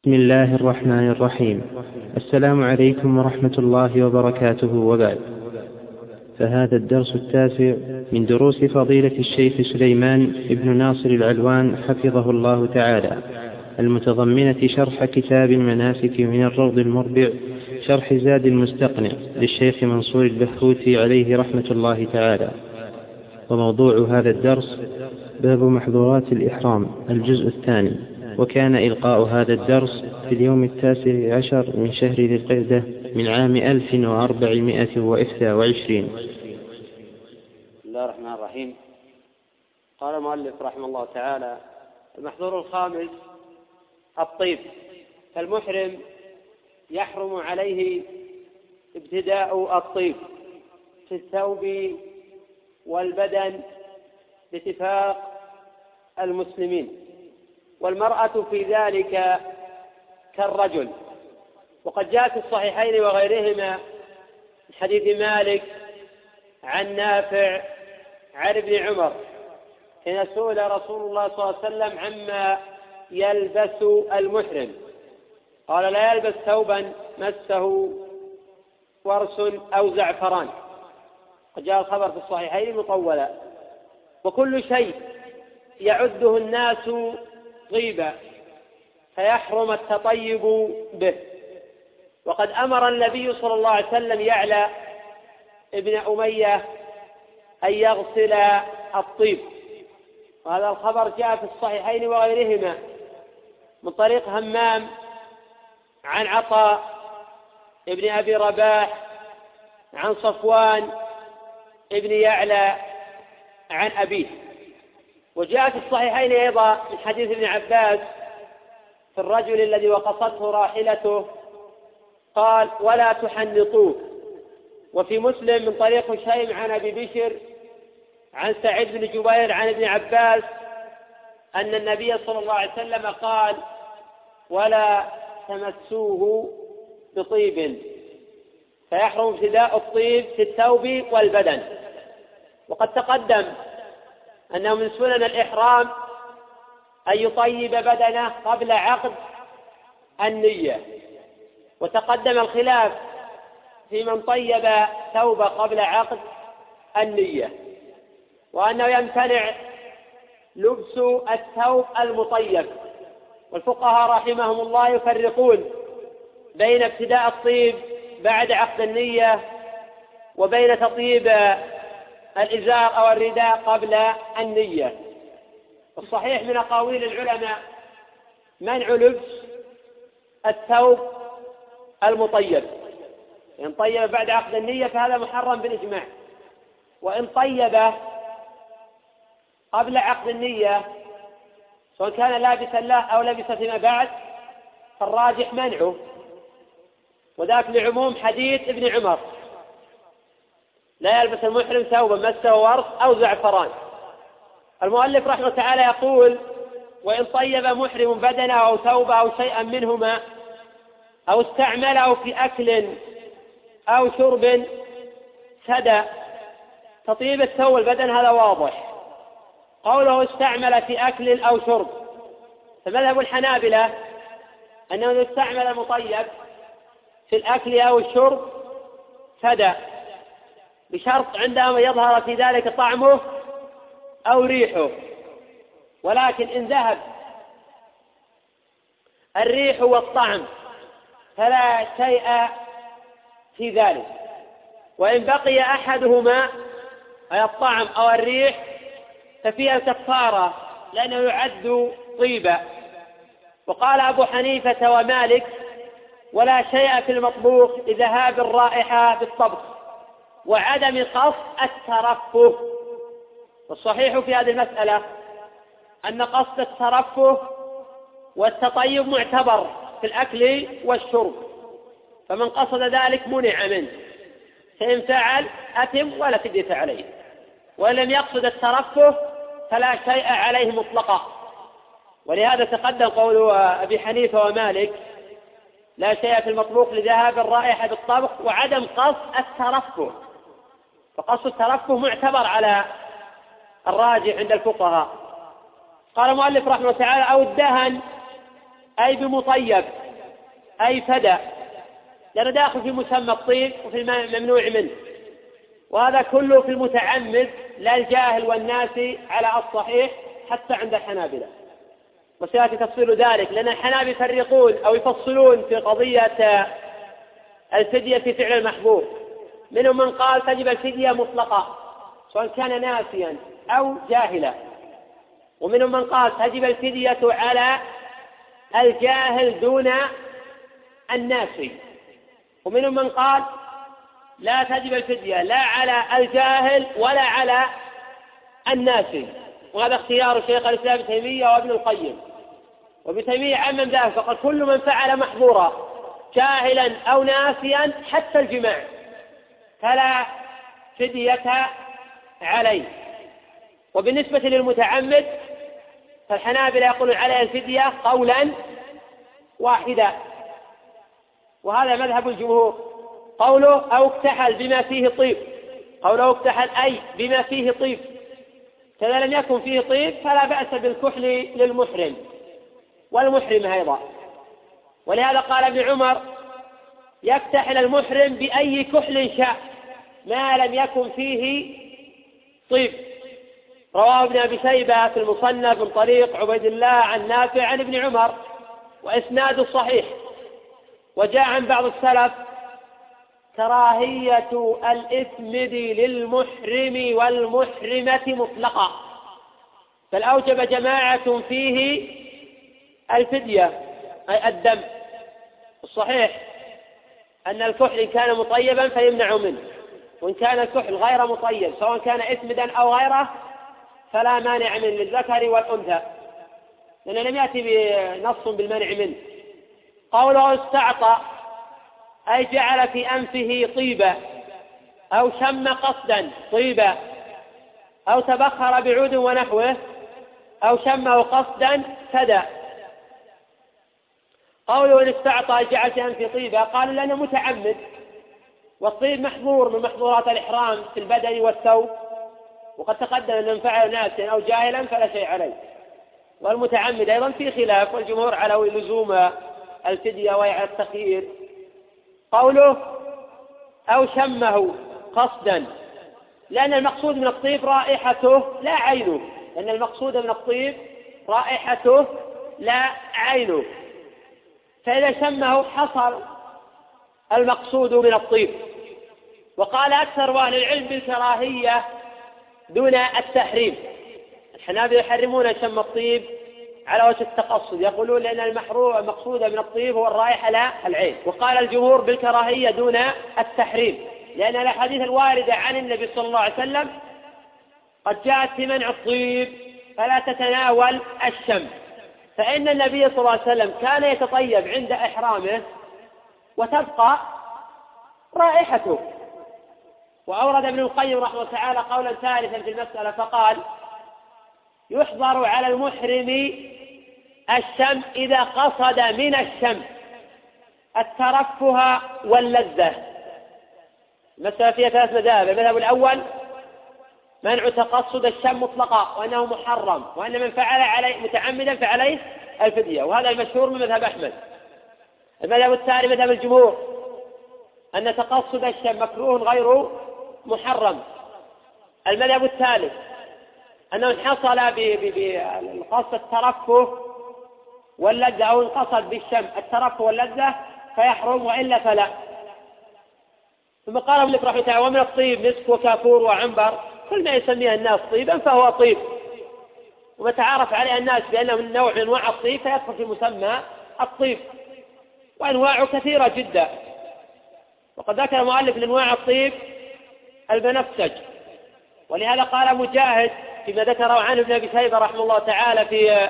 بسم الله الرحمن الرحيم. السلام عليكم ورحمة الله وبركاته، وبعد. فهذا الدرس التاسع من دروس فضيلة الشيخ سليمان بن ناصر العلوان حفظه الله تعالى، المتضمنة شرح كتاب المناسك من الروض المربع شرح زاد المستقنع للشيخ منصور البحوثي عليه رحمة الله تعالى. وموضوع هذا الدرس باب محظورات الإحرام الجزء الثاني. وكان إلقاء هذا الدرس في اليوم 19 من شهر ذي القعدة من عام 1421. بسم الله الرحمن الرحيم. قال المؤلف رحمه الله تعالى: المحظور الخامس الطيب. فالمحرم يحرم عليه ابتداء الطيب في الثوب والبدن باتفاق المسلمين، والمرأة في ذلك كالرجل. وقد جاء في الصحيحين وغيرهما من حديث مالك عن نافع عن ابن عمر حين سئل رسول الله صلى الله عليه وسلم عما يلبس المحرم قال: لا يلبس ثوبا مسه ورس أو زعفران. قد جاء الخبر في الصحيحين مطولا. وكل شيء يعده الناس طيبا فيحرم التطيب به. وقد أمر النبي صلى الله عليه وسلم يعلى ابن أمية أن يغسل الطيب، وهذا الخبر جاء في الصحيحين وغيرهما من طريق همام عن عطاء ابن أبي رباح عن صفوان ابن يعلى عن أبيه. وجاء في الصحيحين أيضا من حديث ابن عباس في الرجل الذي وقصته راحلته قال: ولا تحنطوه. وفي مسلم من طريق هشيم عن أبي بشر عن سعيد بن جبير عن ابن عباس أن النبي صلى الله عليه وسلم قال: ولا تمسوه بطيب، فيحرم ابتداء الطيب في الثوب والبدن. وقد تقدم أنه من سنن الإحرام أن يطيب بدنه قبل عقد النية. وتقدم الخلاف في من طيب ثوبه قبل عقد النية، وأنه يمتنع لبس الثوب المطيب. والفقهاء رحمهم الله يفرقون بين ابتداء الطيب بعد عقد النية وبين تطيب الإزار أو الرداء قبل النية. الصحيح من أقاويل العلماء منع لبس الثوب المطيب. إن طيب بعد عقد النية فهذا محرم بالإجماع، وإن طيب قبل عقد النية سواء كان لابسا له أو لبس فيما بعد فالراجح منعه، وذاك لعموم حديث ابن عمر: لا يلبس المحرم ثوبا مسه ورس أو زعفران. المؤلف رحمه تعالى يقول: وإن طيب محرم بدنه أو ثوبه أو شيئا منهما أو استعمله في أكل أو شرب سدى. تطيب الثوب والبدن هذا واضح. قوله استعمل في أكل أو شرب، فمذهب الحنابلة أنه استعمل المطيب في الأكل أو الشرب سدى، بشرط عندما يظهر في ذلك طعمه أو ريحه. ولكن إن ذهب الريح والطعم فلا شيء في ذلك، وإن بقي أحدهما أي الطعم أو الريح ففيها كفارة لأنه يعد طيبا. وقال أبو حنيفة ومالك: ولا شيء في المطبوخ لذهاب الرائحة بالطبخ وعدم قصد الترفه. والصحيح في هذه المسألة أن قصد الترفه والتطيب معتبر في الأكل والشرب، فمن قصد ذلك منع منه، فإن فعل أثم ولا فدية عليه، وإن لم يقصد الترفه فلا شيء عليه مطلقا. ولهذا تقدم قول أبي حنيفة ومالك: لا شيء في المطبوخ لذهاب الرائحة بالطبخ وعدم قصد الترفه. فقصد الترفه معتبر على الراجح عند الفقهاء. قال المؤلف رحمه الله تعالى: أو الدهن أي بمطيب أي فدى، لأنه داخل في مسمى الطيب وفي الممنوع منه، وهذا كله في المتعمد لا الجاهل والناسي على الصحيح حتى عند الحنابلة، وسيأتي تفصيل ذلك، لأن الحنابلة يفرقون أو يفصلون في قضية الفدية في فعل المحظور. منهم من قال تجب الفدية مطلقة سواء كان ناسيا أو جاهلا، ومنهم من قال تجب الفدية على الجاهل دون الناسي، ومنهم من قال لا تجب الفدية لا على الجاهل ولا على الناسي، وهذا اختيار شيخ الإسلام ابن تيمية وابن القيم. وابن تيمية عمم ذلك فقال كل من فعل محظورا جاهلا أو ناسيا حتى الجماع فلا فدية عليه. وبالنسبة للمتعمد فالحنابلة يقولون عليه الفدية قولا واحدا، وهذا مذهب الجمهور. قوله أو اكتحل بما فيه طيب، قوله اكتحل أي بما فيه طيب، فإذا لم يكن فيه طيب فلا بأس بالكحل للمحرم والمحرم أيضا. ولهذا قال ابن عمر يكتحل المحرم بأي كحل شاء ما لم يكن فيه طيب. رواه ابن أبي شيبة في المصنف من طريق عبيد الله عن نافع عن ابن عمر وإسناد صحيح. وجاء عن بعض السلف كراهية الإثمد للمحرم والمحرمة مطلقة، بل أوجب جماعة فيه الفدية أي الدم. الصحيح أن الكحل إن كان مطيبا فيمنع منه، وإن كان الكحل غير مطيب سواء كان إثمدا أو غيره فلا مانع منه للذكر والأنثى، لأنه لم يأتي بنص بالمنع منه. قوله استعطى أي جعل في أنفه طيبا أو شم قصدا طيبا أو تبخر بعود ونحوه أو شمه قصدا فدى. قوله إن استعطى جعل في أنفه طيبا قال لأنه متعمد، والطيب محظور من محظورات الإحرام في البدن والثوب، وقد تقدم أن من فعل ناسا أو جاهلا فلا شيء عليه. والمتعمد أيضا في خلاف، والجمهور على لزوم الفدية وعلى التخيير. قوله أو شمه قصدا لأن المقصود من الطيب رائحته لا عينه، لأن المقصود من الطيب رائحته لا عينه، فإذا شمه حصل المقصود من الطيب. وقال أكثر أهل العلم بالكراهية دون التحريم. الحنابلة يحرمون شم الطيب على وجه التقصد، يقولون لأن المقصود من الطيب هو الرائحة لا العين. وقال الجمهور بالكراهية دون التحريم، لأن الأحاديث الواردة عن النبي صلى الله عليه وسلم قد جاءت في منع الطيب فلا تتناول الشم، فإن النبي صلى الله عليه وسلم كان يتطيب عند إحرامه وتبقى رائحته. وأورد ابن القيم رحمه الله تعالى قولا ثالثا في المسألة فقال يحظر على المحرم الشم إذا قصد من الشم الترفه واللذة. المسألة فيها ثلاث مذاهب. المذهب الأول منع تقصد الشم مطلقا وأنه محرم، وأن من فعل عليه متعمدا فعليه الفدية، وهذا المشهور من مذهب أحمد. المذهب الثاني مذهب الجمهور أن تقصد الشم مكروه غير محرم. المذهب الثالث أنه حصل بقصد الترفه واللذة أو انقصد بالشم الترفه واللذة فيحرم، وإلا فلا. ثم قال ابن رحمه الله ومن الطيب مسك وكافور وعنبر، كل ما يسميه الناس طيبا فهو طيب، ومتعارف عليه الناس بأنه من نوع من أنواع الطيب فيدخل في مسمى الطيب، وأنواعه كثيرة جدا. وقد ذكر المؤلف لأنواع الطيب البنفسج، ولهذا قال مجاهد فيما ذكره عنه ابن أبي شيبة رحمه الله تعالى في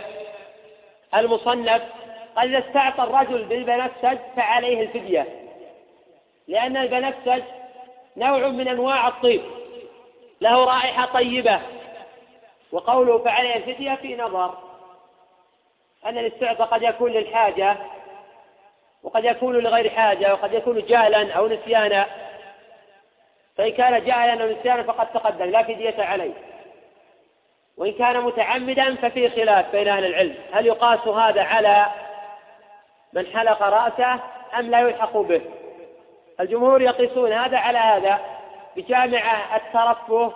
المصنف قال إذا استعطى الرجل بالبنفسج فعليه الفدية، لأن البنفسج نوع من أنواع الطيب له رائحة طيبة. وقوله فعليه الفدية في نظر، أن الاستعطاء قد يكون للحاجة وقد يكون لغير حاجة، وقد يكون جهلا أو نسيانا، فإن كان جهلا أو نسيانا فقد تقدم لا فدية عليه، وإن كان متعمدا ففي خلاف بين أهل العلم هل يقاس هذا على من حلق رأسه أم لا يلحق به. الجمهور يقيسون هذا على هذا بجامع الترفه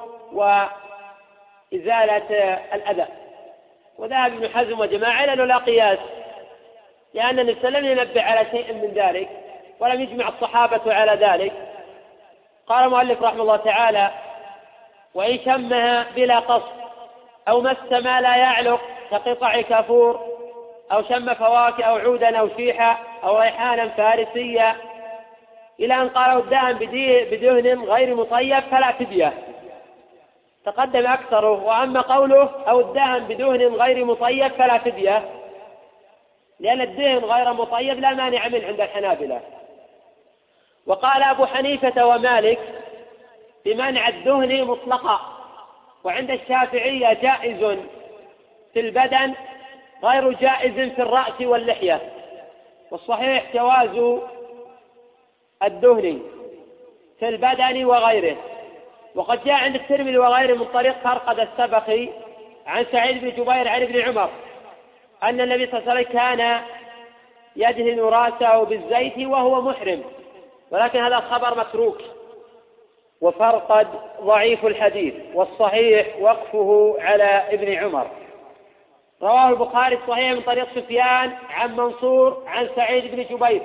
وإزالة الأذى. وذهب ابن حزم وجماعة إلى أنه لا قياس، لأن النبي لم ينبه على شيء من ذلك ولم يجمع الصحابة على ذلك. قال المؤلف رحمه الله تعالى: وإن شمها بلا قصد أو مس ما لا يعلق كقطع كافور أو شم فواكه أو عودا أو شيحا أو ريحانا فارسيا إلى أن قالوا الدهن بدهن غير مطيب فلا فدية. تقدم أكثره. وأما قوله أو الدهن بدهن غير مطيب فلا فدية، لأن الدهن غير مطيب لا مانع منه عند الحنابلة. وقال أبو حنيفة ومالك بمنع الدهن مطلقا، وعند الشافعية جائز في البدن غير جائز في الرأس واللحية. والصحيح جواز الدهن في البدن وغيره. وقد جاء عند الترمذي وغيره من طريق فرقد السبخي عن سعيد بن جبير عن ابن عمر أن النبي صلى الله عليه وسلم كان يدهن رأسه بالزيت وهو محرم، ولكن هذا الخبر متروك. وفرقد ضعيف الحديث، والصحيح وقفه على ابن عمر. رواه البخاري الصحيح من طريق سفيان عن منصور عن سعيد بن جبير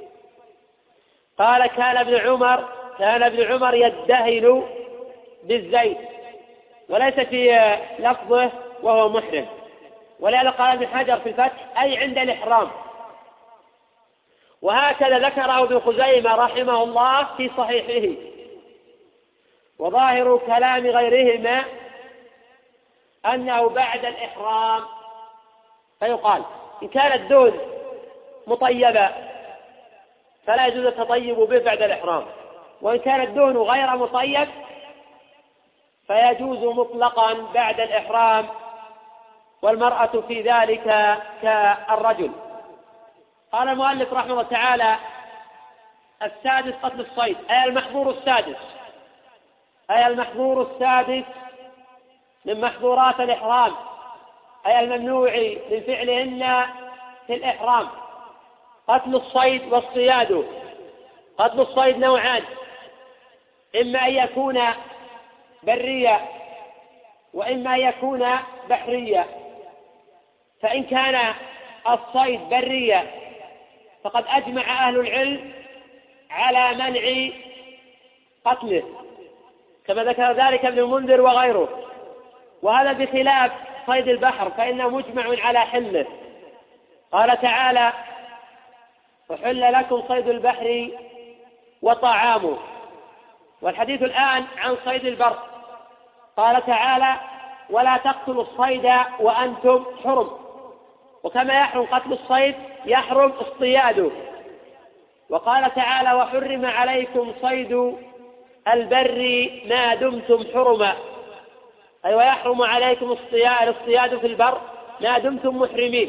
قال كان ابن عمر يدهن بالزيت، وليس في لفظه وهو محرم. ولهذا قال ابن حجر في الفتح أي عند الإحرام. وهكذا ذكره ابن خزيمة رحمه الله في صحيحه. وظاهر كلام غيرهما أنه بعد الإحرام، فيقال إن كان الدهن مطيبا فلا يجوز التطيب به بعد الإحرام، وإن كان الدهن غير مطيب فيجوز مطلقا بعد الإحرام، والمرأة في ذلك كالرجل. قال المؤلف رحمه الله تعالى: السادس قتل الصيد، أي المحظور السادس من محظورات الإحرام، أي الممنوع من فعلهن في الإحرام، قتل الصيد والصياد. قتل الصيد نوعان: إما أن يكون بريا وإما أن يكون بحريا. فإن كان الصيد بريا فقد أجمع أهل العلم على منع قتله، كما ذكر ذلك ابن المنذر وغيره. وهذا بخلاف صيد البحر فإنه مجمع على حله. قال تعالى: وحل لكم صيد البحر وطعامه. والحديث الآن عن صيد البر. قال تعالى: ولا تقتلوا الصيد وأنتم حرم. وكما يحرم قتل الصيد يحرم اصطياده. وقال تعالى: وحرم عليكم صيد البر ما دمتم حرما، أي ويحرم عليكم الاصطياد في البر ما دمتم محرمين.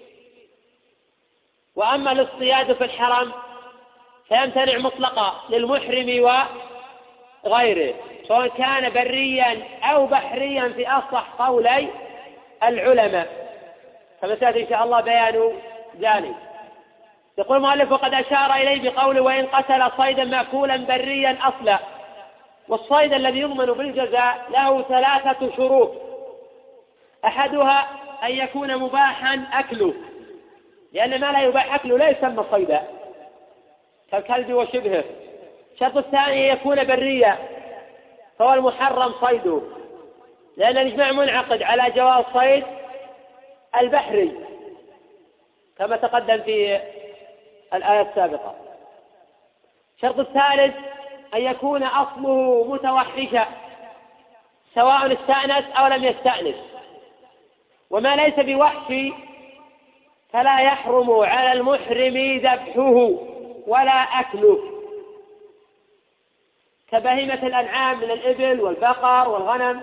وأما الاصطياد في الحرم فيمتنع مطلقا للمحرم وغيره، سواء كان بريا أو بحريا في أصح قولي العلماء، كما سيأتي إن شاء الله بيان ذلك. يقول المؤلف: وقد أشار إليه بقوله: وإن قتل صيدا مأكولا بريا أصلا. والصيد الذي يضمن بالجزاء له 3 شروط: أحدها أن يكون مباحا أكله، لأن ما لا يباح أكله لا يسمى صيدا كالكلب وشبهه. الشرط الثاني أن يكون بريا، فهو المحرم صيده، لأن الإجماع منعقد على جواز صيد البحري كما تقدم في الآية السابقة. الشرط الثالث أن يكون أصله متوحشا، سواء استأنس أو لم يستأنس. وما ليس بوحش فلا يحرم على المحرم ذبحه ولا أكله، كبهيمة الأنعام من الإبل والبقر والغنم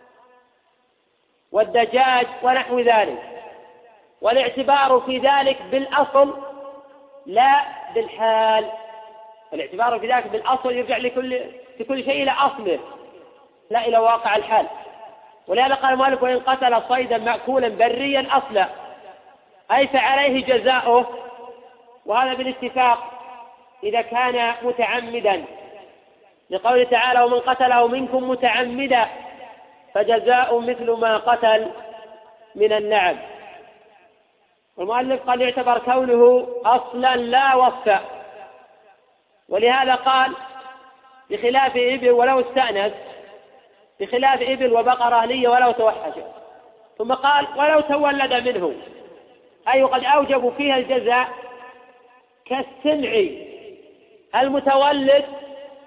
والدجاج ونحو ذلك. والاعتبار في ذلك بالأصل لا بالحال. الاعتبار في ذلك بالأصل يرجع في كل شيء إلى أصله لا إلى واقع الحال. ولهذا قال المؤلف: وإن قتل صيدا مأكولا بريا أصلا، أي فعليه جزاؤه وهذا بالاتفاق إذا كان متعمدا، لقوله تعالى: ومن قتله منكم متعمدا فجزاء مثل ما قتل من النعم. والمؤلف قال: يعتبر كونه أصلا لا وصفا، ولهذا قال: بخلاف إبل ولو استأنس، بخلاف إبل وبقرة أهلية ولو توحشت. ثم قال: ولو تولد منه، أي قد أوجبوا فيها الجزاء كالسمع المتولد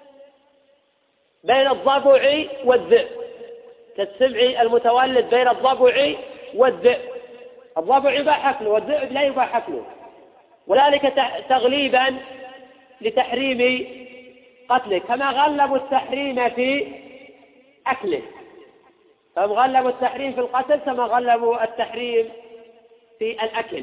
بين الضبع والذئب، كالسمع المتولد بين الضبع والذئب. الضبع يباح أكله والذئب لا يباح أكله، وذلك تغليبا لتحريم قتله، كما غلبوا التحريم في أكله، فهم غلبوا التحريم في القتل كما غلبوا التحريم في الأكل.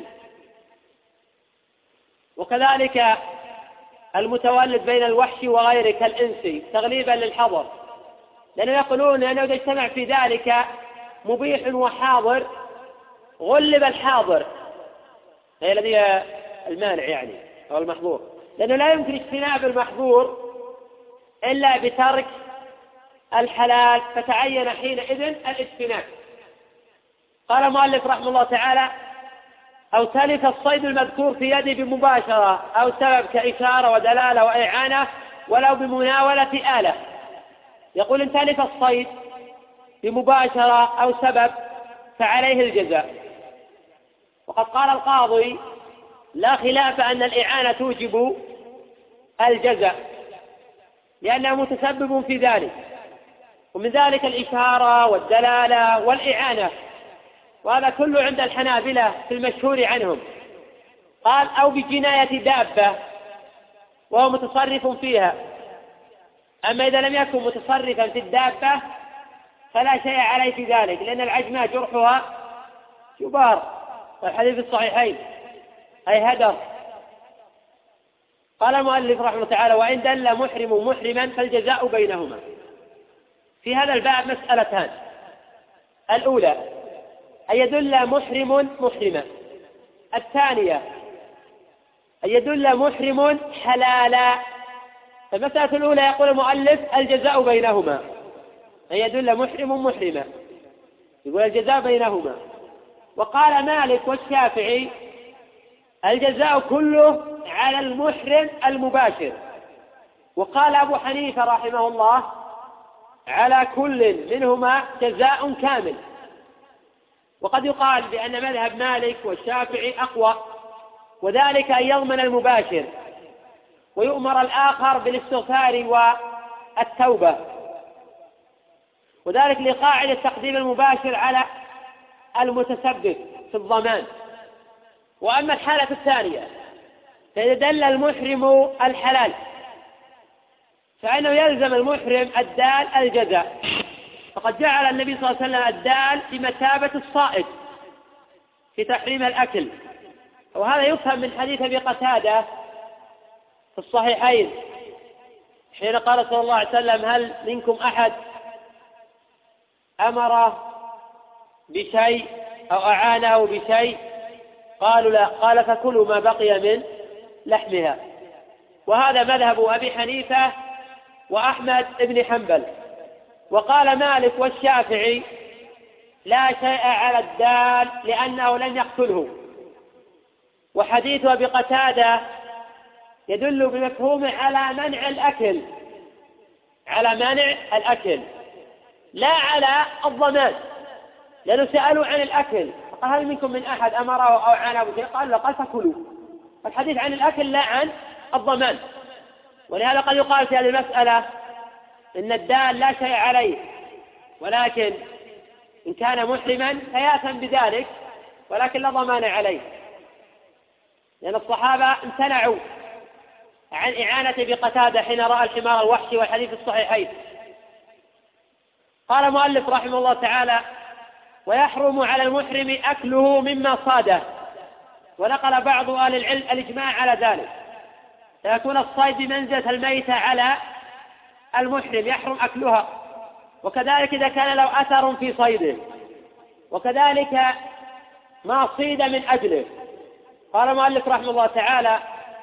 وكذلك المتولد بين الوحش وغيره كالإنس تغليبا للحظر، لأنه يقولون أنه إذا اجتمع في ذلك مبيح وحاضر غلب الحاضر، هي الذي المانع يعني أو المحظور، لأنه لا يمكن اجتناب المحظور إلا بترك الحلال، فتعين حينئذ الاجتناب. قال المؤلف رحمه الله تعالى: أو تلف الصيد المذكور في يده بمباشرة أو سبب كإشارة ودلالة وإعانة ولو بمناولة آلة. يقول: إن تلف الصيد بمباشرة أو سبب فعليه الجزاء. وقد قال القاضي: لا خلاف أن الإعانة توجب الجزاء لأنه متسبب في ذلك، ومن ذلك الإشارة والدلالة والإعانة، وهذا كله عند الحنابلة في المشهور عنهم. قال: أو بجناية دابة وهو متصرف فيها. أما إذا لم يكن متصرفا في الدابة فلا شيء عليه في ذلك، لأن العجمة جرحها جبار، والحديث الصحيحين أي هدر. قال المؤلف رحمه الله تعالى: وإن دل محرم محرما فالجزاء بينهما. في هذا الباب مسألتان: الأولى أن يدل محرم محرما، الثانية أن يدل محرم حلالا. المسألة الأولى يقول المؤلف: الجزاء بينهما، أن يدل محرم محرما، يقول الجزاء بينهما. وقال مالك والشافعي: الجزاء كله على المحرم المباشر. وقال أبو حنيفة رحمه الله: على كل منهما جزاء كامل. وقد يقال بأن مذهب مالك والشافعي أقوى، وذلك أن يضمن المباشر ويؤمر الآخر بالاستغفار والتوبة، وذلك لقاعدة تقديم المباشر على المتسبب في الضمان. وأما الحالة الثانية فإذا دل المحرم الحلال فإنه يلزم المحرم الدال الجزاء، فقد جعل النبي صلى الله عليه وسلم الدال بمثابة الصائد في تحريم الأكل. وهذا يفهم من حديث أبي قتادة في الصحيحين حين قال صلى الله عليه وسلم: هل منكم أحد أمر بشيء أو أعانه بشيء؟ قالوا لا. قال: فكلوا ما بقي من لحمها. وهذا مذهب أبي حنيفة وأحمد بن حنبل. وقال مالك والشافعي: لا شيء على الدال لأنه لم يقتله. وحديث أبي قتادة يدل بمفهومه على منع الأكل، على منع الأكل لا على الضمان، لأنه سألوا عن الأكل فقال: هل منكم من أحد أمره أو عانه بشيء؟ قال لا. قال: فكلوا. الحديث عن الأكل لا عن الضمان. ولهذا قد يقال في هذه المسألة إن الدال لا شيء عليه، ولكن إن كان محرما فيأثم بذلك، ولكن لا ضمان عليه، لأن الصحابة امتنعوا عن إعانة بقتادة حين رأى الحمار الوحشي، والحديث الصحيحين. قال المؤلف رحمه الله تعالى: ويحرم على المحرم أكله مما صاده. ونقل بعض أهل العلم الإجماع على ذلك، فيكون الصيد بمنزلة الميتة على المحرم، يحرم أكلها. وكذلك إذا كان له أثر في صيده، وكذلك ما صيد من أجله. قال المؤلف رحمه الله تعالى: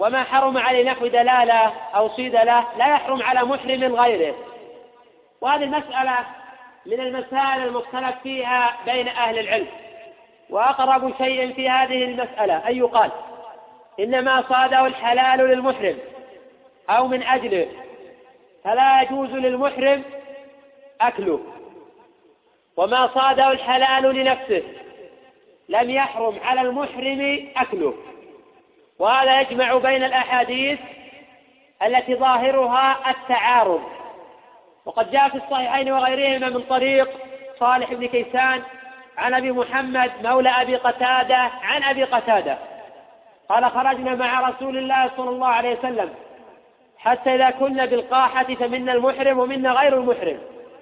وما حرم عليه نحو دلالة أو صيدلة لا يحرم على محرم غيره. وهذه المسألة من المسائل المختلف فيها بين أهل العلم. وأقرب شيء في هذه المسألة أن يقال إنما صاده الحلال للمحرم أو من أجله فلا يجوز للمحرم أكله، وما صاده الحلال لنفسه لم يحرم على المحرم أكله. وهذا يجمع بين الأحاديث التي ظاهرها التعارض. وقد جاء في الصحيحين وغيرهما من طريق صالح بن كيسان عن أبي محمد مولى أبي قتادة عن أبي قتادة قال خرجنا مع رسول الله صلى الله عليه وسلم حتى إذا كنا بالقاحة فمنا المحرم ومنا غير المحرم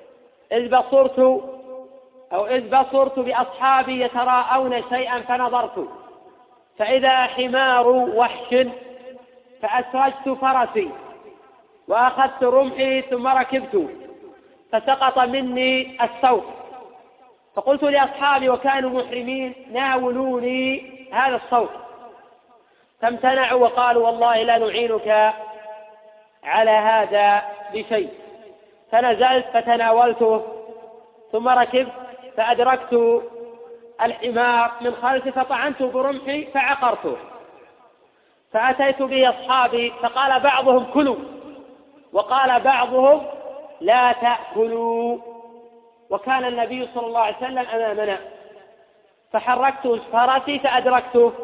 إذ بصرت بأصحابي يتراءون شيئا فنظرت فإذا حمار وحش فأسرجت فرسي وأخذت رمحي ثم ركبت فسقط مني السوق فقلت لأصحابي وكانوا محرمين ناولوني هذا الصوت فامتنعوا وقالوا والله لا نعينك على هذا بشيء. فنزلت فتناولته ثم ركبت فأدركت الحمار من خلفي فطعنته برمحي فعقرته فأتيت به أصحابي فقال بعضهم كلوا وقال بعضهم لا تأكلوا، وكان النبي صلى الله عليه وسلم أمامنا فحركت فرسي فأدركته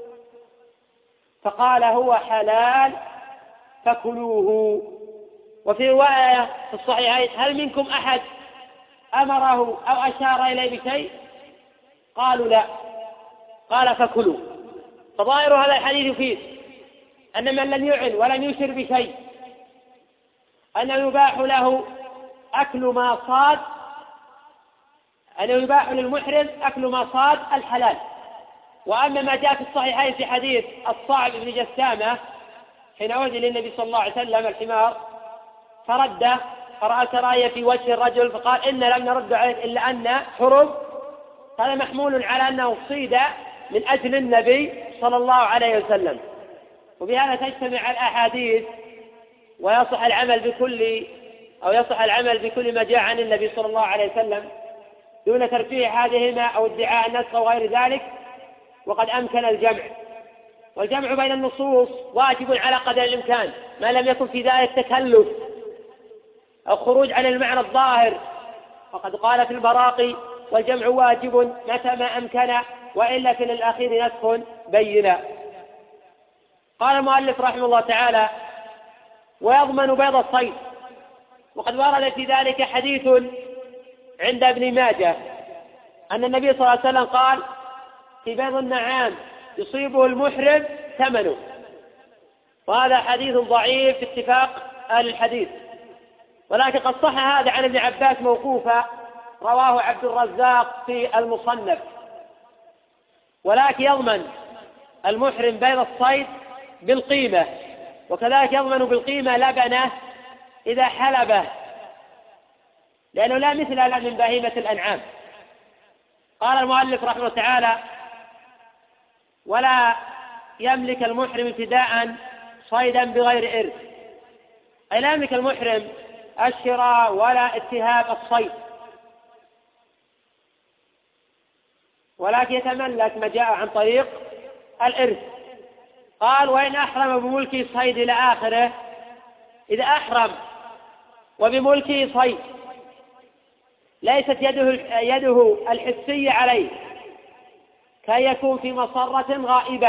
فقال هو حلال فكلوه. وفي رواية في الصحيحين هل منكم أحد أمره أو أشار إليه بشيء؟ قالوا لا، قال فكلوا. فظاهر هذا الحديث فيه أن من لم يعن ولم يشر بشيء أنه يباح له أكل ما صاد، أنه يباح للمحرم أكل ما صاد الحلال. وأما ما جاء في الصحيحين في حديث الصعب بن جسامة حين أهدي للنبي صلى الله عليه وسلم الحمار فرده فرأى سرايا في وجه الرجل فقال إن لم نرد عليك إلا أن حرم، هذا محمول على أنه صيد من أجل النبي صلى الله عليه وسلم. وبهذا تجتمع الأحاديث ويصح العمل بكل ما جاء عن النبي صلى الله عليه وسلم دون ترفيع هذهما أو ادعاء النسخ أو غير ذلك. وقد أمكن الجمع، والجمع بين النصوص واجب على قدر الإمكان ما لم يكن في ذلك تكلف أو خروج عن المعنى الظاهر. وقد قال في البراقي والجمع واجب متى ما أمكن وإلا في الأخير نسخ بينا. قال المؤلف رحمه الله تعالى ويضمن بيض الصيد. وقد ورد في ذلك حديث عند ابن ماجه أن النبي صلى الله عليه وسلم قال في بيض النعام يصيبه المحرم ثمنه، وهذا حديث ضعيف في اتفاق أهل الحديث، ولكن قد صح هذا عن ابن عباس موقوفا رواه عبد الرزاق في المصنف. ولكن يضمن المحرم بيض الصيد بالقيمة، وكذلك يضمن بالقيمة لبنه إذا حلبه، لأنه لا مثل له من بهيمة الأنعام. قال المؤلف رحمه الله تعالى ولا يملك المحرم ابتداء صيدا بغير إرث، أي لا يملك المحرم الشراء ولا اتهاب الصيد، ولكن يتملك ما جاء عن طريق الإرث. قال وإن أحرم بملكه صيد إلى آخره، إذا أحرم وبملكه صيد ليست يده الحسية عليه كي يكون في مصرة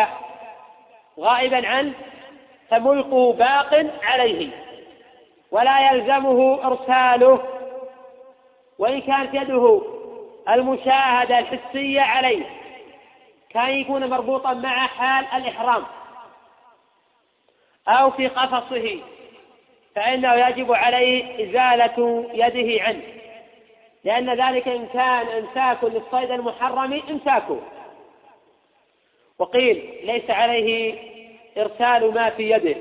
غائبا عنه فملكه باق عليه ولا يلزمه إرساله، وإن كانت يده المشاهدة الحسية عليه كان يكون مربوطا مع حال الإحرام أو في قفصه فإنه يجب عليه إزالة يده عنه، لأن ذلك إن كان إمساك للصيد المحرم إمساكه. وقيل ليس عليه إرسال ما في يده،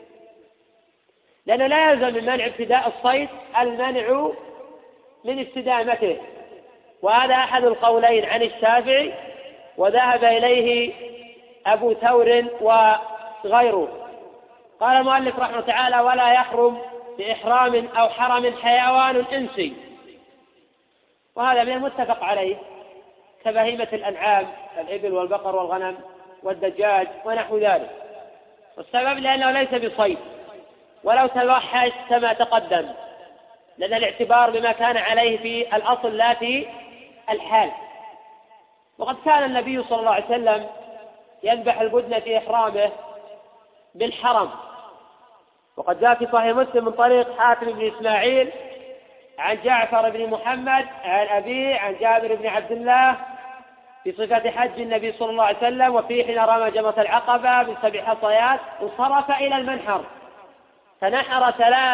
لأنه لا يلزم من منع ابتداء الصيد المنع من استدامته، وهذا أحد القولين عن الشافعي وذهب إليه أبو ثور وغيره. قال المؤلف رحمه الله تعالى: ولا يحرم بإحرام أو حرم حيوان إنسي، وهذا من المتفق عليه كبهيمة الأنعام الإبل والبقر والغنم والدجاج ونحو ذلك. والسبب لأنه ليس بصيد ولو توحش كما تقدم، لأن الاعتبار بما كان عليه في الأصل لا في الحال. وقد كان النبي صلى الله عليه وسلم يذبح البدن في إحرامه بالحرم، وقد جاء في صحيح مسلم من طريق حاتم بن إسماعيل عن جعفر بن محمد عن أبيه عن جابر بن عبد الله في صفة حج النبي صلى الله عليه وسلم، وفيه حين رمى جمرة العقبة ب7 حصيات انصرف إلى المنحر فنحر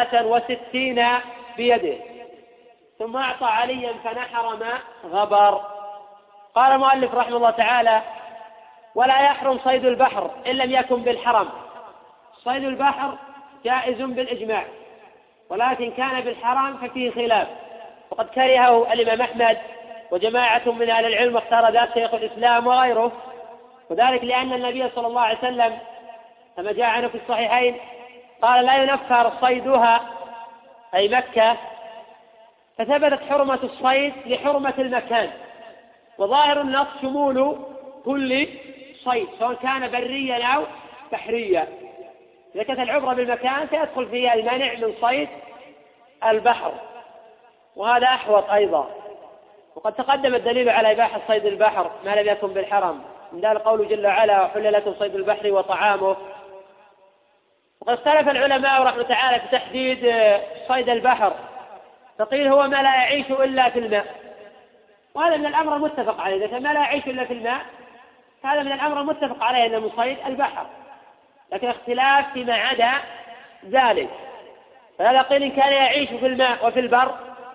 63 بيده، ثم أعطى عليا فنحر ما غبر. قال المؤلف رحمه الله تعالى: ولا يحرم صيد البحر إن لم يكن بالحرم. صيد البحر جائز بالإجماع، ولكن كان بالحرم ففيه خلاف، وقد كرهه الإمام أحمد وجماعة من أهل العلم، واختار ذلك شيخ الإسلام وغيره، وذلك لأن النبي صلى الله عليه وسلم كما جاء عنه في الصحيحين قال: لا ينفر صيدها أي مكة، فثبتت حرمة الصيد لحرمة المكان، وظاهر النص شمول كل صيد سواء كان بريا أو بحريا. إذا كانت العبرة بالمكان سيدخل فيها المنع من صيد البحر، وهذا أحوط أيضا. وقد تقدم الدليل على إباحة صيد البحر ما لم يكن بالحرم، من ذلك قوله جل وعلا: وحل لكم صيد البحر وطعامه. وقد اختلف العلماء رحمه تعالى في تحديد صيد البحر، فقيل هو ما لا يعيش إلا في الماء، وهذا من الأمر المتفق عليه. إذا كان ما لا يعيش إلا في الماء هذا من الأمر المتفق عليه أنه من صيد البحر، لكن اختلاف فيما عدا ذلك. فهذا قيل إن كان يعيش في الماء وفي البر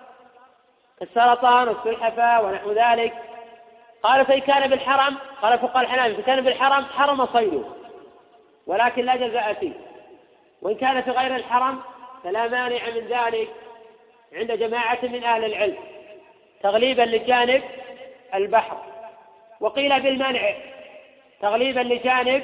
كالسرطان والسلحفاة ونحو ذلك. قالوا فإن كان بالحرم، قال فقهاء الحنابلة: فإن كان بالحرم حرم صيده ولكن لا جزاء فيه، وإن كان في غير الحرم فلا مانع من ذلك عند جماعة من أهل العلم تغليبا لجانب البحر. وقيل بالمنع تغليبا لجانب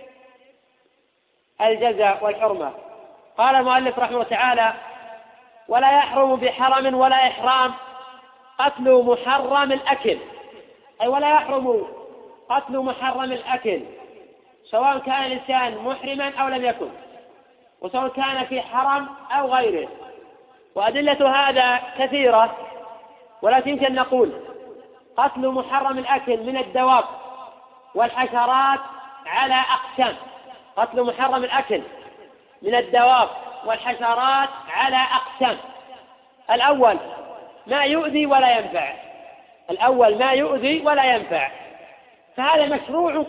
الجزاء والحرمة. قال المؤلف رحمه الله تعالى: ولا يحرم بحرم ولا إحرام قتل محرم الأكل، أي ولا يحرم قتل محرم الأكل سواء كان الإنسان محرما أو لم يكن، وسواء كان في حرم أو غيره. وأدلة هذا كثيرة، ولكن يمكن نقول قتل محرم الأكل من الدواب والحشرات على أقسام. قتل محرم الأكل من الدواب والحشرات على أقسام: الأول ما يؤذي ولا ينفع، الأول ما يؤذي ولا ينفع، فهذا مشروع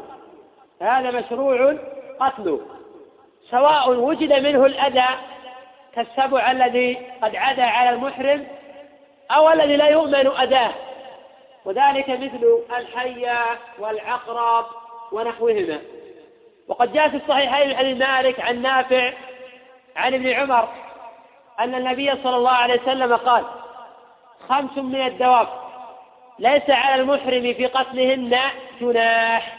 قتله، سواء وجد منه الأذى كالسبع الذي قد عدا على المحرم أو الذي لا يؤمن أذاه، وذلك مثل الحية والعقرب ونحوهما. وقد جاء في الصحيحين عن مالك عن نافع عن ابن عمر أن النبي صلى الله عليه وسلم قال: 5 من الدواب ليس على المحرم في قتلهن جناح: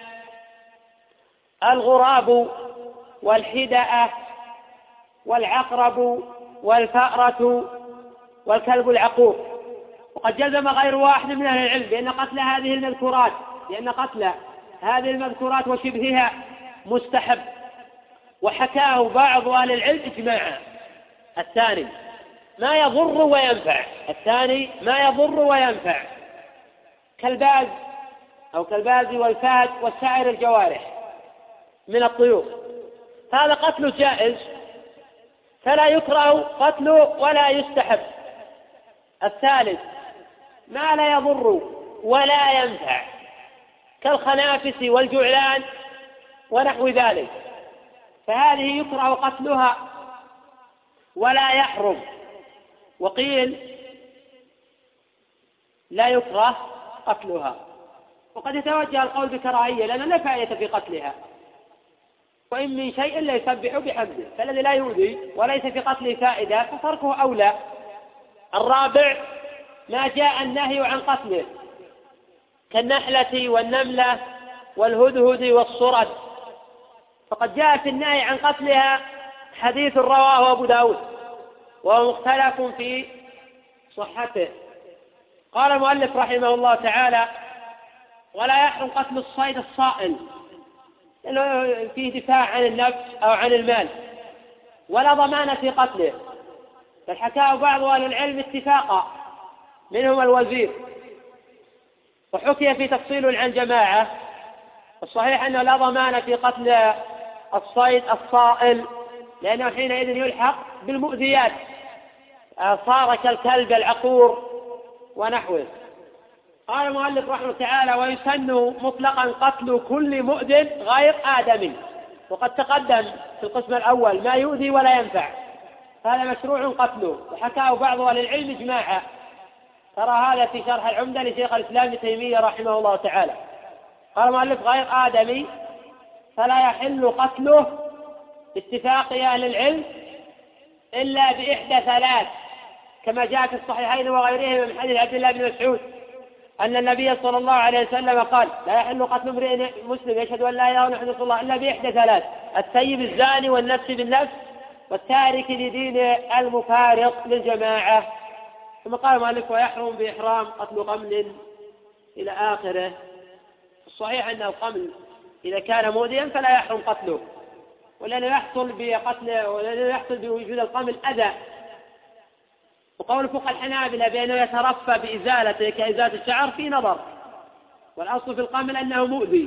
الغراب والحدأة والعقرب والفأرة والكلب العقور. وقد جزم غير واحد من أهل العلم بأن قتل هذه المذكورات وشبهها مستحب، وحكاه بعض أهل العلم إجماعا. الثاني ما يضر وينفع كالباز والفهد وسائر الجوارح من الطيور، هذا قتله جائز فلا يكره قتله ولا يستحب. الثالث ما لا يضر ولا ينفع كالخنافس والجعلان ونحو ذلك، فهذه يكره قتلها ولا يحرم. وقيل لا يكره قتلها، وقد يتوجه القول بكراهية لأن لا فائدة في قتلها، وإن من شيء إلا يسبح بحمده، فالذي لا يؤذي وليس في قتله فائدة فتركه أولى. الرابع ما جاء النهي عن قتله كالنحلة والنملة والهدهد والصرد، فقد جاء في النهي عن قتلها حديث رواه أبو داود وهو مختلف في صحته. قال المؤلف رحمه الله تعالى: ولا يحرم قتل الصيد الصائل لأنه فيه دفاع عن النفس أو عن المال، ولا ضمان في قتله، بل حكاه بعض أهل العلم اتفاقا منهم الوزير، وحكي في تفصيل عن جماعة. الصحيح أنه لا ضمان في قتل الصيد الصائل لأنه حينئذ يلحق بالمؤذيات، صار كالكلب العقور ونحوه. قال المؤلف رحمه الله تعالى: ويسن مطلقا قتل كل مؤذن غير آدمي. وقد تقدم في القسم الأول ما يؤذي ولا ينفع، هذا مشروع قتله، وحكاه بعض أهل العلم إجماعا. ترى هذا في شرح العمدة لشيخ الإسلام ابن تيمية رحمه الله تعالى. قال المؤلف: غير آدمي فلا يحل قتله باتفاق أهل العلم إلا بإحدى ثلاث، كما جاء في الصحيحين وغيرهما من حديث عبد الله بن مسعود أن النبي صلى الله عليه وسلم قال: لا يحل قتل امرئ مسلم يشهد أن لا إله إلا الله الله إلا بإحدى ثلاث: الثيب الزاني والنفس بالنفس والتارك لدين المفارق للجماعة. ثم قال المؤلف: ويحرم بإحرام قتل قمل إلى آخره. الصحيح أن القمل إذا كان مؤذيا فلا يحرم قتله، ولأنه يحصل بوجود القمل أذى. وقول فقهاء الحنابلة بأنه يترفى بإزالته كإزالة الشعر في نظر، والأصل في القمل أنه مؤذي،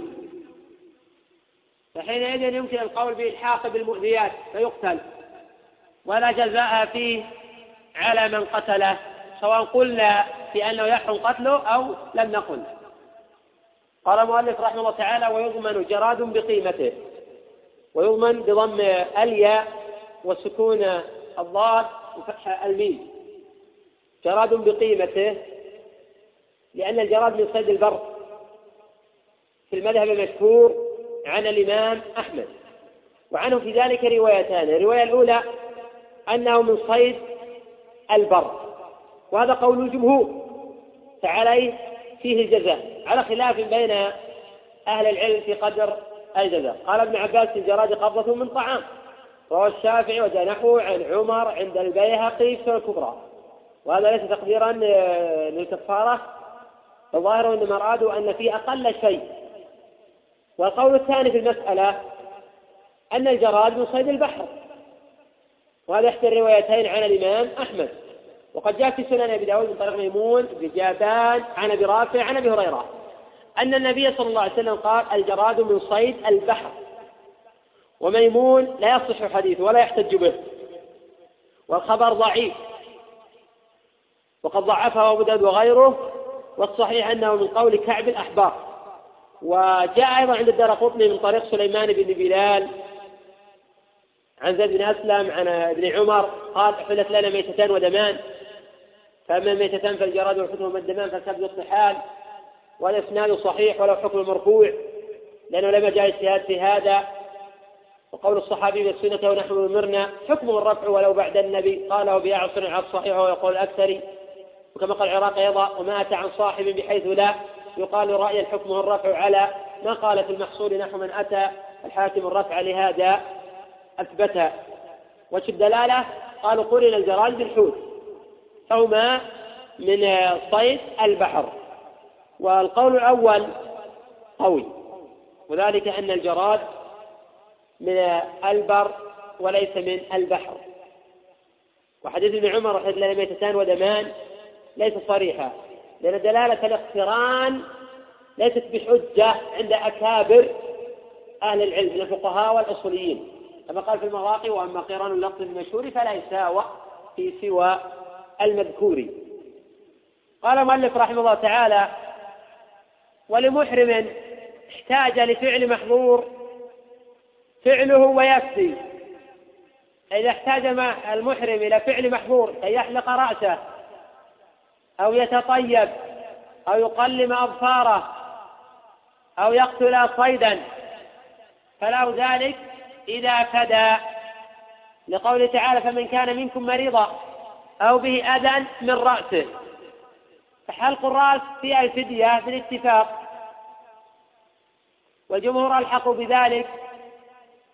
فحينئذ يمكن القول بإلحاق بالمؤذيات فيقتل، ولا جزاء فيه على من قتله، سواء قلنا بأنه يحرم قتله أو لم نقل. قال المؤلف رحمه الله تعالى: ويضمن جراد بقيمته. ويضمن بضم الياء وسكون الضاد وفتح الميم. جراد بقيمته لأن الجراد من صيد البر في المذهب المشهور عن الإمام أحمد، وعنه في ذلك روايتان. الرواية الأولى أنه من صيد البر، وهذا قول الجمهور، فعليه فيه الجزاء، على خلاف بين أهل العلم في قدر الجزاء. قال ابن عباس: الجراد قبضة من طعام، رواه الشافعي وجاء نحوه عن عمر عند البيهقي في السنن الكبرى، وهذا ليس تقديرا للكفارة، الظاهر إنما أرادوا أن فيه أقل شيء. والقول الثاني في المسألة أن الجراد من صيد البحر، وهذا إحدى الروايتين عن الإمام أحمد. وقد جاء في سنن أبي داود من طريق ميمون بن جابان عن أبي رافع عن أبي هريرة أن النبي صلى الله عليه وسلم قال: الجراد من صيد البحر. وميمون لا يصح حديثه ولا يحتج به، والخبر ضعيف، وقد ضعفه أبو داود وغيره، والصحيح أنه من قول كعب الأحبار. وجاء أيضا عند الدارقطني من طريق سليمان بن بلال عن زيد بن أسلم عن ابن عمر قال: حلت لنا ميتتان ودمان، فأما الميتتان فالجراد والحكم الدمان فالكبد الطحال. والإسناد صحيح ولو حكم مرفوع، لأنه لما جاء اجتهاد في هذا. وقول الصحابي بالسنة ونحن أمرنا حكمه الرفع ولو بعد النبي، قاله بأعصر على الصحيح ويقول الأكثر. وكما قال العراقي أيضا: وما أتى عن صاحب بحيث لا يقال رأيا حكمه الرفع على ما قال في المحصول نحو من أتى الحاكم الرفع، لهذا أثبتها. وجه الدلالة قالوا قرن الجراد بالحوت، فهما من صيد البحر. والقول الأول قوي، وذلك أن الجراد من البر وليس من البحر. وحديث ابن عمر: حدث لنا ميتتان ودمان، ليس صريحا، لأن دلالة الاقتران ليست بحجة عند أكابر أهل العلم من الفقهاء والأصوليين، كما قال في المواقي: وأما قران اللقط المشهور فلا يساوى في سوى المذكور. قال المؤلف رحمه الله تعالى: ولمحرم احتاج لفعل محظور فعله ويكفي. إذا احتاج المحرم إلى فعل محظور أن يحلق رأسه أو يتطيب أو يقلم أظفاره أو يقتل صيدا فله ذلك إذا فدى، لقوله تعالى: فمن كان منكم مريضا أو به أذى من رأسه. فحلق الرأس فيها الفدية بالاتفاق، والجمهور ألحقوا بذلك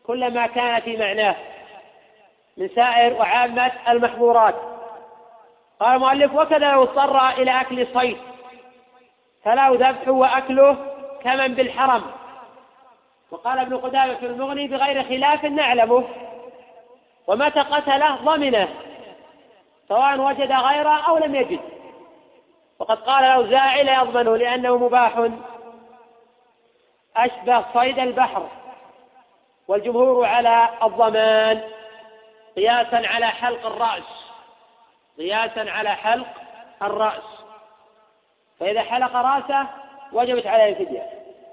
كل ما كان في معناه من سائر وعامة المحظورات. قال المؤلف: وكذا لو اضطر إلى أكل صيد فله ذبحه وأكله كمن بالحرم. وقال ابن قدامة في المغني: بغير خلاف نعلمه، ومتى قتله ضمنه سواء وجد غيره أو لم يجد. وقد قال الأوزاعي: لا يضمنه لأنه مباح أشبه صيد البحر، والجمهور على الضمان قياسا على حلق الرأس، فإذا حلق رأسه وجبت عليه الفدية،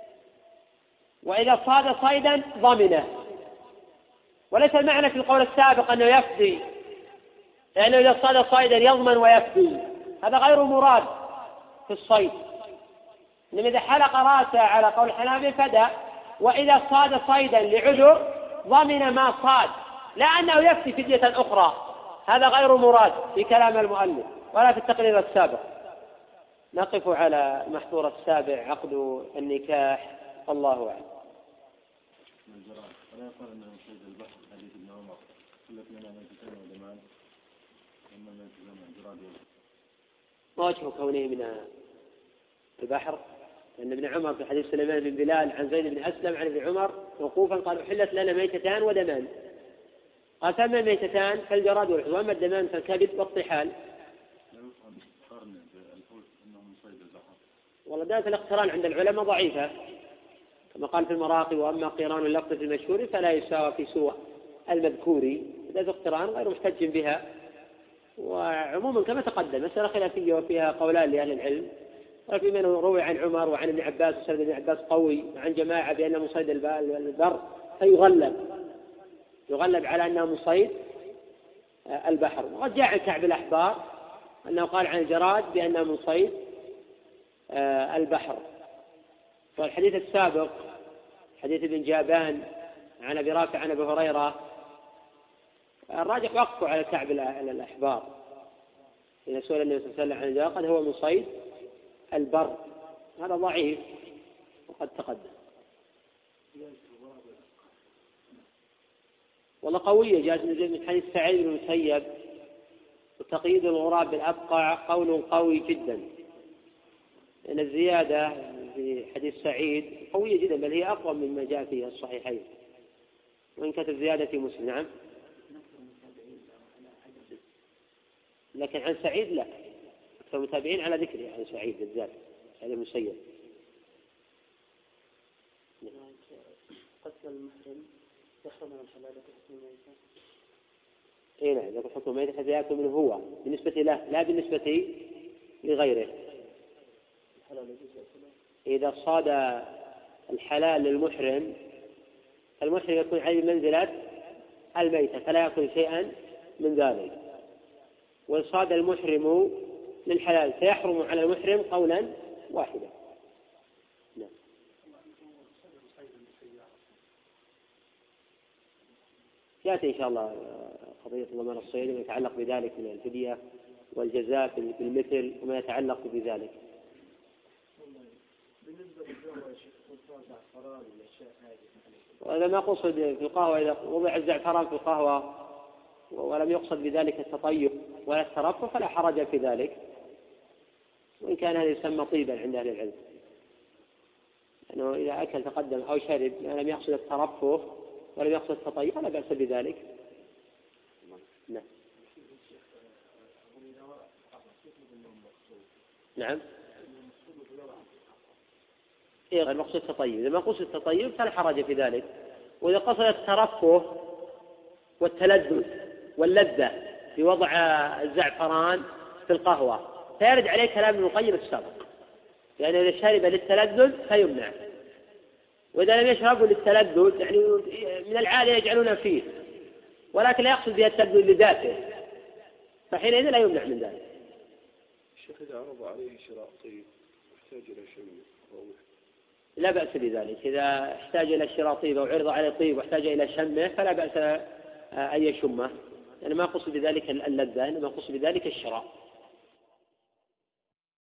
وإذا صاد صيدا ضمنه. وليس المعنى في القول السابق أنه يفدي، لأنه إذا صاد صيدا يضمن ويفدي، هذا غير مراد في الصيد. إنما إذا حلق رأسه على قول الحنابلة فدى، وإذا صاد صيدا لعذر ضمن ما صاد، لا أنه يفدي فدية أخرى. هذا غير مراد في كلام المؤلف ولا في التقرير السابق. نقف على المحظور السابع، عقد النكاح، الله أعلم. ولا يقال أنه صيد البحر حديث ابن عمر التي لنا ميتتان ودمان، أما ميتتان الجراد. ما وجه كونه من البحر؟ لأن ابن عمر في حديث سليمان بن بلال عن زيد بن أسلم عن ابن عمر موقوفا قال: أحلت لنا ميتتان ودمان. قال: فما الميتتان فالجراد والحوت، وأما الدمان فالكبد والطحال. والله دالة الاقتران عند العلماء ضعيفة، كما قال في المراقي: وأما قيران اللفظ في المشهور فلا يساوى في سوى المذكور. دالة اقتران غير محتج بها. وعموما كما تقدم مسألة خلافية وفيها قولان لأهل العلم، وفي من روي عن عمر وعن ابن عباس وسند ابن عباس قوي وعن جماعة بأنه مصيد البر، فيغلب على أنه مصيد البحر. وقد جاء عن كعب الأحبار أنه قال عن الجراد بأنه مصيد البحر. والحديث السابق حديث ابن جابان عن أبي رافع عن أبي هريرة الراجح وقفه على كعب الأحبار إذا سئل النبي صلى الله عليه وسلم عن الجراد قال هو مصيد البر. هذا ضعيف وقد تقدم. والله قوية جاءت من حديث سعيد بن المسيب: وتقييد الغراب بالأبقع قول قوي جدا، لأن الزيادة في حديث سعيد قوية جدا، بل هي أقوى مما جاء في الصحيحين، وإن كانت الزيادة في مسلم. نعم، لكن عن سعيد لا، أكثر متابعين على ذكره عن سعيد بالذات، سعيد بن المسيب. قتل المحرم يخرج من الحلال حكم الميتة. إيه نعم، يقول حكم الميتة حتى يأكل منه هو بالنسبة له لا بالنسبة لغيره. إذا صاد الحلال للمحرم، المحرم يكون عليه منزلة الميتة فلا يأكل شيئا من ذلك. وصاد المحرم للحلال فيحرم على المحرم قولا واحدا. نعم. يأتي إن شاء الله قضية ضمان الصيد وما يتعلق بذلك من الفدية والجزاء بالمثل وما يتعلق بذلك. وإذا ما قصد في القهوة، إذا وضع الزعفران في القهوة ولم يقصد بذلك التطيب ولا الترفه فلا حرج في ذلك، وإن كان هذا يسمى طيبا عند أهل العلم، لأنه إذا أكل تقدم أو شرب لم يقصد الترفه ولم يقصد التطيب فلا بأس بذلك. نعم. نعم. إيه المقصود التطيب، إذا ما قصد التطيب فلا حرج في ذلك. وإذا قصد الترفه والتلذذ واللذة في وضع الزعفران في القهوة فيرد عليه كلام ابن القيم السابق، يعني إذا شرب للتلذذ فيمنع، وإذا لم يشربوا للتلذذ يعني من العادة يجعلون فيه ولكن لا يقصد بها التلذذ لذاته فحينئذ لا يمنع من ذلك. الشيخ إذا عرض عليه شراء طيب يحتاج إلى شيء لا بأس بذلك، إذا احتاج إلى شراء طيب أو عرض عليه طيب واحتاج إلى شمه فلا بأس أن يشمه، يعني ما قصد بذلك اللذة إنما قصد بذلك الشراء.